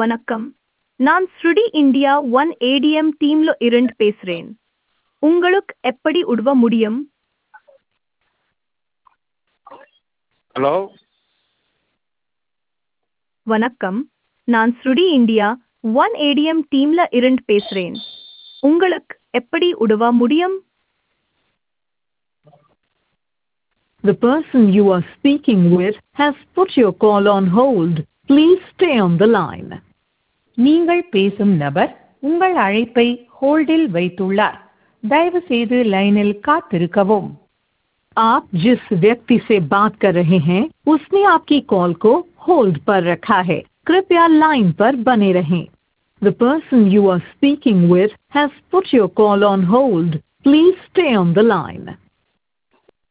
வணக்கம். நான் ஸ்ருடி India one ATM டீம்ல இருந்து பேசுறேன். உங்களுக்கு எப்படி உதவ முடியும்? ஹலோ. வணக்கம். நான் ஸ்ருடி இந்தியா ஒன் ஏடிஎம் டீம்ல இருந்து பேசுறேன். உங்களுக்கு எப்படி உதவ முடியும்? The person you are speaking with has put your call on hold. Please stay on the line. நீங்கள் பேசும் நபர் உங்கள் அழைப்பை ஹோல்டில் வைத்துள்ளார். தயவு செய்து லைனில் காத்திருக்கவும். आप जिस व्यक्ति से बात कर रहे हैं उसने आपकी कॉल को होल्ड पर रखा है. कृपया लाइन पर बने रहें. The person you are speaking with has put your call on hold. Please stay on the line.